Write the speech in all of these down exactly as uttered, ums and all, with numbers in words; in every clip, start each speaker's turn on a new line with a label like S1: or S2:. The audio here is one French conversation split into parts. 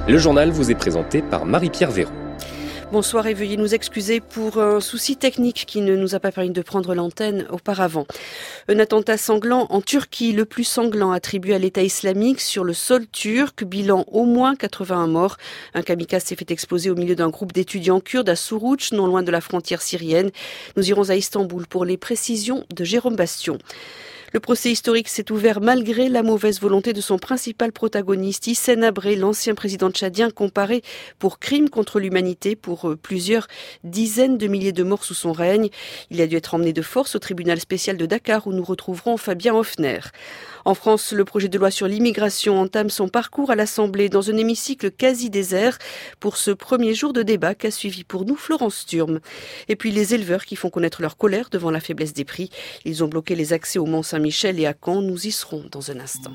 S1: Le journal vous est présenté par Marie-Pierre Véron.
S2: Bonsoir et veuillez nous excuser pour un souci technique qui ne nous a pas permis de prendre l'antenne auparavant. Un attentat sanglant en Turquie, le plus sanglant attribué à l'État islamique sur le sol turc, bilan au moins quatre-vingt-un morts. Un kamikaze s'est fait exploser au milieu d'un groupe d'étudiants kurdes à Suruç, non loin de la frontière syrienne. Nous irons à Istanbul pour les précisions de Jérôme Bastion. Le procès historique s'est ouvert malgré la mauvaise volonté de son principal protagoniste, Hissène Habré, l'ancien président tchadien comparé pour crime contre l'humanité pour plusieurs dizaines de milliers de morts sous son règne. Il a dû être emmené de force au tribunal spécial de Dakar où nous retrouverons Fabien Hoffner. En France, le projet de loi sur l'immigration entame son parcours à l'Assemblée dans un hémicycle quasi désert pour ce premier jour de débat qu'a suivi pour nous Florence Thurm. Et puis les éleveurs qui font connaître leur colère devant la faiblesse des prix. Ils ont bloqué les accès au Mont-Saint-Michel et à Caen. Nous y serons dans un instant.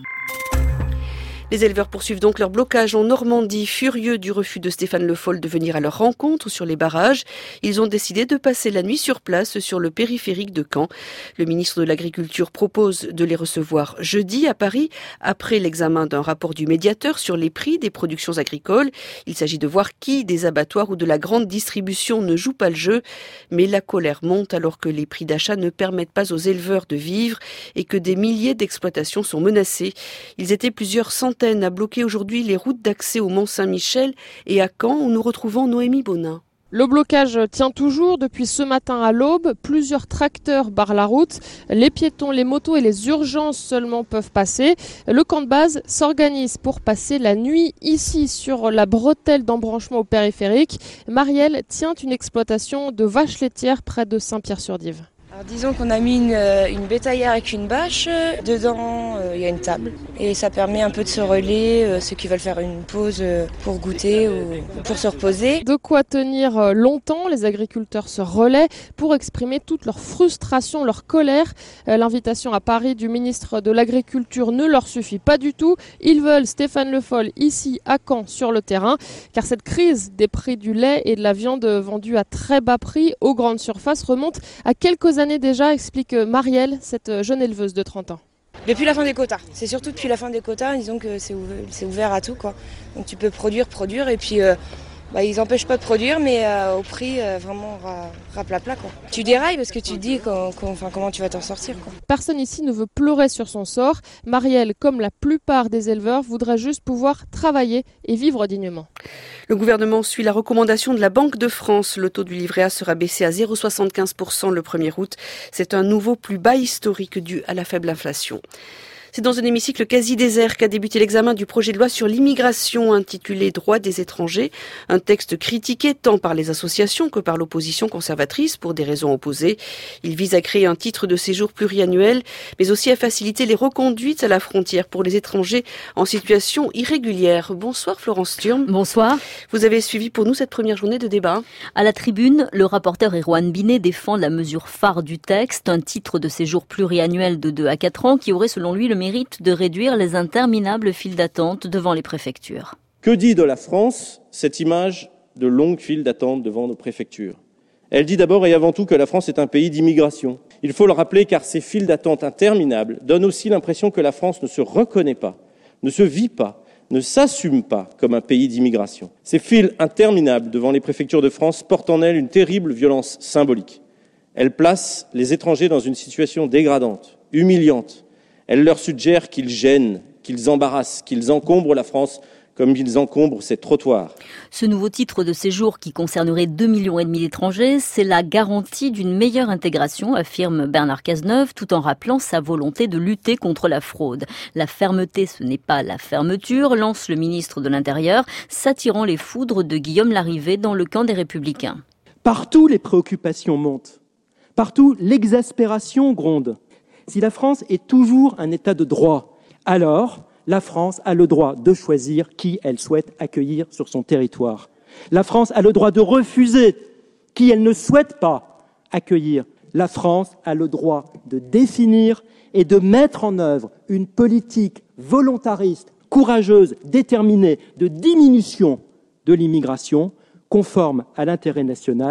S2: Les éleveurs poursuivent donc leur blocage en Normandie, furieux du refus de Stéphane Le Foll de venir à leur rencontre sur les barrages. Ils ont décidé de passer la nuit sur place sur le périphérique de Caen. Le ministre de l'Agriculture propose de les recevoir jeudi à Paris, après l'examen d'un rapport du médiateur sur les prix des productions agricoles. Il s'agit de voir qui des abattoirs ou de la grande distribution ne joue pas le jeu. Mais la colère monte alors que les prix d'achat ne permettent pas aux éleveurs de vivre et que des milliers d'exploitations sont menacées. Ils étaient plusieurs centaines à bloquer aujourd'hui les routes d'accès au Mont-Saint-Michel et à Caen où nous retrouvons Noémie Bonin.
S3: Le blocage tient toujours depuis ce matin à l'aube. Plusieurs tracteurs barrent la route. Les piétons, les motos et les urgences seulement peuvent passer. Le camp de base s'organise pour passer la nuit ici sur la bretelle d'embranchement au périphérique. Marielle tient une exploitation de vaches laitières près de Saint-Pierre-sur-Dive.
S4: Alors disons qu'on a mis une, une bétaillère avec une bâche, dedans il euh, y a une table et ça permet un peu de se relayer, euh, ceux qui veulent faire une pause euh, pour goûter ou pour se reposer.
S3: De quoi tenir longtemps, les agriculteurs se relaient pour exprimer toute leur frustration, leur colère. Euh, l'invitation à Paris du ministre de l'Agriculture ne leur suffit pas du tout. Ils veulent Stéphane Le Foll ici à Caen sur le terrain car cette crise des prix du lait et de la viande vendue à très bas prix aux grandes surfaces remonte à quelques années déjà, explique Marielle, cette jeune éleveuse de trente ans.
S4: Depuis la fin des quotas, c'est surtout depuis la fin des quotas, disons que c'est ouvert, c'est ouvert à tout, quoi. Donc tu peux produire, produire et puis euh, bah, ils n'empêchent pas de produire mais euh, au prix euh, vraiment raplapla, quoi. Tu dérailles parce que tu te dis quand, quand, enfin, comment tu vas t'en sortir, quoi.
S3: Personne ici ne veut pleurer sur son sort. Marielle, comme la plupart des éleveurs, voudrait juste pouvoir travailler et vivre dignement.
S2: Le gouvernement suit la recommandation de la Banque de France. Le taux du livret A sera baissé à zéro virgule soixante-quinze pour cent le premier août. C'est un nouveau plus bas historique dû à la faible inflation. C'est dans un hémicycle quasi désert qu'a débuté l'examen du projet de loi sur l'immigration intitulé « Droits des étrangers », un texte critiqué tant par les associations que par l'opposition conservatrice pour des raisons opposées. Il vise à créer un titre de séjour pluriannuel, mais aussi à faciliter les reconduites à la frontière pour les étrangers en situation irrégulière. Bonsoir Florence Thurm.
S5: Bonsoir.
S2: Vous avez suivi pour nous cette première journée de débat.
S5: À la tribune, le rapporteur Erwan Binet défend la mesure phare du texte, un titre de séjour pluriannuel de deux à quatre ans qui aurait selon lui le mérite de réduire les interminables files d'attente devant les préfectures.
S6: Que dit de la France cette image de longues files d'attente devant nos préfectures ? Elle dit d'abord et avant tout que la France est un pays d'immigration. Il faut le rappeler car ces files d'attente interminables donnent aussi l'impression que la France ne se reconnaît pas, ne se vit pas, ne s'assume pas comme un pays d'immigration. Ces files interminables devant les préfectures de France portent en elles une terrible violence symbolique. Elles placent les étrangers dans une situation dégradante, humiliante. Elle leur suggère qu'ils gênent, qu'ils embarrassent, qu'ils encombrent la France comme ils encombrent ses trottoirs.
S5: Ce nouveau titre de séjour qui concernerait deux millions et demi d'étrangers, c'est la garantie d'une meilleure intégration, affirme Bernard Cazeneuve, tout en rappelant sa volonté de lutter contre la fraude. La fermeté, ce n'est pas la fermeture, lance le ministre de l'Intérieur, s'attirant les foudres de Guillaume Larrivé dans le camp des Républicains.
S7: Partout, les préoccupations montent. Partout, l'exaspération gronde. Si la France est toujours un État de droit, alors la France a le droit de choisir qui elle souhaite accueillir sur son territoire. La France a le droit de refuser qui elle ne souhaite pas accueillir. La France a le droit de définir et de mettre en œuvre une politique volontariste, courageuse, déterminée de diminution de l'immigration, conforme à l'intérêt national,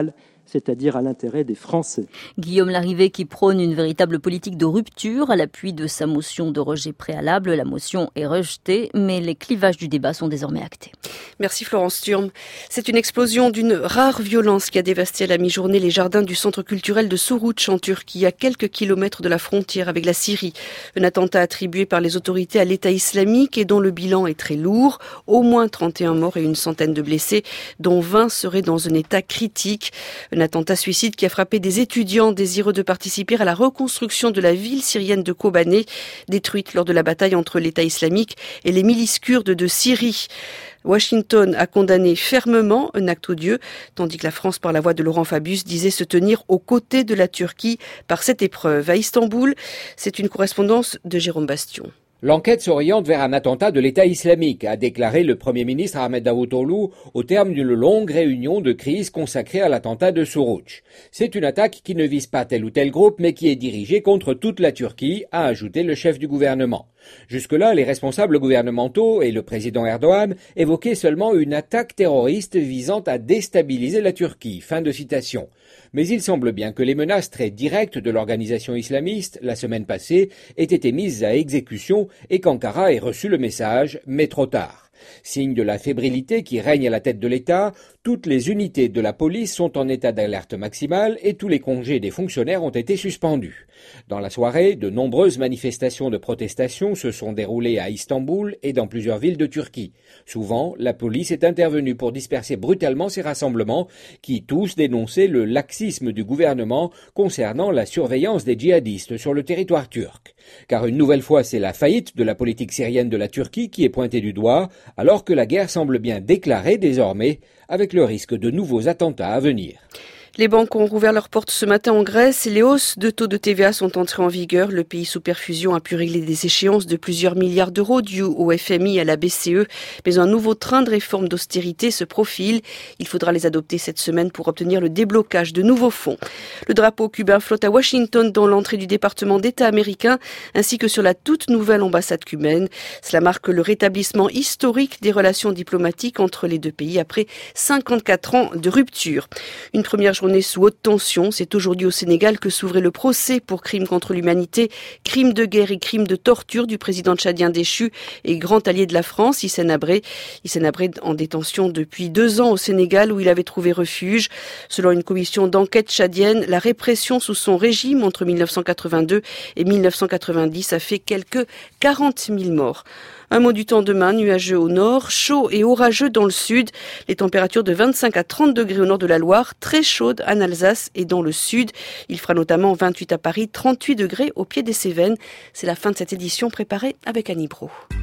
S7: c'est-à-dire à l'intérêt des Français.
S5: Guillaume Larrivé qui prône une véritable politique de rupture à l'appui de sa motion de rejet préalable. La motion est rejetée, mais les clivages du débat sont désormais actés.
S2: Merci Florence Thurm. C'est une explosion d'une rare violence qui a dévasté à la mi-journée les jardins du centre culturel de Suruç en Turquie, à quelques kilomètres de la frontière avec la Syrie. Un attentat attribué par les autorités à l'État islamique et dont le bilan est très lourd. Au moins trente et un morts et une centaine de blessés, dont vingt seraient dans un état critique. Un attentat suicide qui a frappé des étudiants désireux de participer à la reconstruction de la ville syrienne de Kobané, détruite lors de la bataille entre l'État islamique et les milices kurdes de Syrie. Washington a condamné fermement un acte odieux, tandis que la France, par la voix de Laurent Fabius, disait se tenir aux côtés de la Turquie par cette épreuve. À Istanbul, c'est une correspondance de Jérôme Bastion.
S8: L'enquête s'oriente vers un attentat de l'État islamique, a déclaré le Premier ministre Ahmed Davutoğlu au terme d'une longue réunion de crise consacrée à l'attentat de Suruç. C'est une attaque qui ne vise pas tel ou tel groupe, mais qui est dirigée contre toute la Turquie, a ajouté le chef du gouvernement. Jusque-là, les responsables gouvernementaux et le président Erdogan évoquaient seulement une attaque terroriste visant à déstabiliser la Turquie. Fin de citation. Mais il semble bien que les menaces très directes de l'organisation islamiste, la semaine passée, aient été mises à exécution et qu'Ankara ait reçu le message, mais trop tard. Signe de la fébrilité qui règne à la tête de l'État, toutes les unités de la police sont en état d'alerte maximale et tous les congés des fonctionnaires ont été suspendus. Dans la soirée, de nombreuses manifestations de protestation se sont déroulées à Istanbul et dans plusieurs villes de Turquie. Souvent, la police est intervenue pour disperser brutalement ces rassemblements qui tous dénonçaient le laxisme du gouvernement concernant la surveillance des djihadistes sur le territoire turc. Car une nouvelle fois, c'est la faillite de la politique syrienne de la Turquie qui est pointée du doigt, alors que la guerre semble bien déclarée désormais, avec le risque de nouveaux attentats à venir.
S2: Les banques ont rouvert leurs portes ce matin en Grèce et les hausses de taux de T V A sont entrées en vigueur. Le pays sous perfusion a pu régler des échéances de plusieurs milliards d'euros dues au F M I et à la B C E. Mais un nouveau train de réforme d'austérité se profile. Il faudra les adopter cette semaine pour obtenir le déblocage de nouveaux fonds. Le drapeau cubain flotte à Washington dans l'entrée du département d'État américain ainsi que sur la toute nouvelle ambassade cubaine. Cela marque le rétablissement historique des relations diplomatiques entre les deux pays après cinquante-quatre ans de rupture. Une première journée sous haute tension. C'est aujourd'hui au Sénégal que s'ouvrait le procès pour crimes contre l'humanité, crimes de guerre et crimes de torture du président tchadien déchu et grand allié de la France, Hissène Habré. Hissène Habré en détention depuis deux ans au Sénégal où il avait trouvé refuge. Selon une commission d'enquête tchadienne, la répression sous son régime entre mille neuf cent quatre-vingt-deux et mille neuf cent quatre-vingt-dix a fait quelques quarante mille morts. Un mot du temps demain, nuageux au nord, chaud et orageux dans le sud. Les températures de vingt-cinq à trente degrés au nord de la Loire, très chaudes en Alsace et dans le sud. Il fera notamment vingt-huit à Paris, trente-huit degrés au pied des Cévennes. C'est la fin de cette édition préparée avec Annie Brault.